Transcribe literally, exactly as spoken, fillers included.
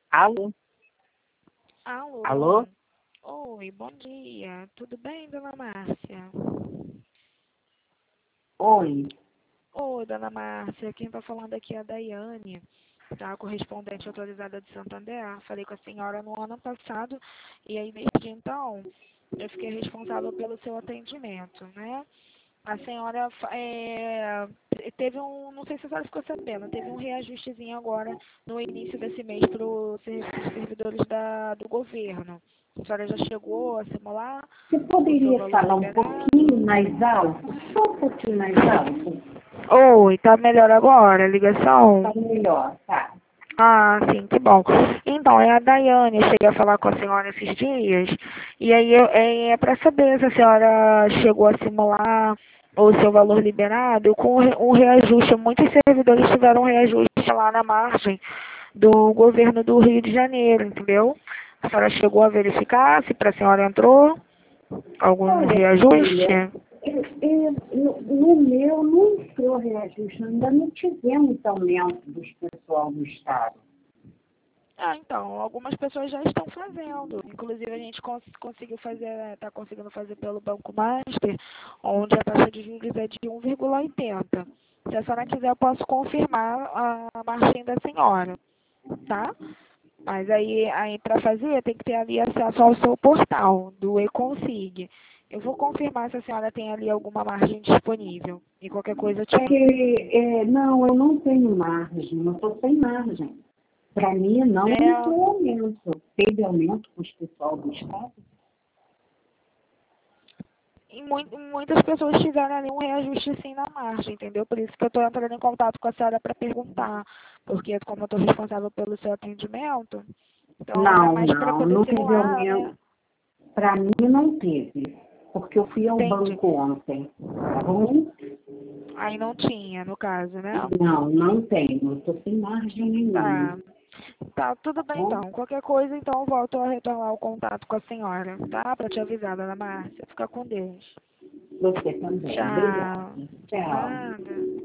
Alô? Alô? Alô? Oi, bom dia. Tudo bem, dona Márcia? Oi. Oi, dona Márcia. Quem está falando aqui é a Daiane, tá? Correspondente autorizada de Santander. Falei com a senhora no ano passado e aí desde então eu fiquei responsável pelo seu atendimento, né? A senhora é, teve um, não sei se a senhora ficou sabendo, teve um reajustezinho agora no início desse mês para os servidores da, do governo. A senhora já chegou a simular Você o seu poderia valor falar um pouquinho liberado? mais alto? Só um pouquinho mais alto? Oi, tá melhor agora a ligação? Tá melhor, tá? Ah, sim, que bom. Então, é a Daiane, eu cheguei a falar com a senhora esses dias, e aí eu, é, é para saber se a senhora chegou a simular o seu valor liberado com o re- um reajuste. Muitos servidores tiveram um reajuste lá na margem do governo do Rio de Janeiro, entendeu? A senhora chegou a verificar se para a senhora entrou algum Olha, reajuste? filha, eu, eu, no, no meu não entrou reajuste, ainda não tivemos aumento dos pessoal do Estado. Ah, então, algumas pessoas já estão fazendo. Inclusive, a gente cons conseguiu fazer, está conseguindo fazer pelo Banco Master, onde a taxa de juros é de um vírgula oitenta. Se a senhora quiser, eu posso confirmar a margem da senhora, tá? Mas aí, aí para fazer, tem que ter ali acesso ao seu portal, do eConsig. Eu vou confirmar se a senhora tem ali alguma margem disponível. E qualquer coisa eu te É que, é, não, eu não tenho margem, eu estou sem margem. Para mim, não é, entrou aumento. Teve aumento com o pessoal do Estado? E mui- muitas pessoas tiveram ali um reajuste sim na margem, entendeu? Por isso que eu estou entrando em contato com a senhora para perguntar, porque como eu estou responsável pelo seu atendimento, então é Não, mais para não, poder não teve simular, aumento. né? Para mim não teve, porque eu fui ao Entendi. banco ontem, tá bom? Aí não tinha, no caso, né? Não, não tenho, eu estou sem margem nenhuma, Tá. Tá, tudo tá bem bom? então. Qualquer coisa, então eu volto a retornar o contato com a senhora, tá? Para te avisar, dona Márcia. Fica com Deus. Você também, obrigada. Tchau. De Tchau. nada.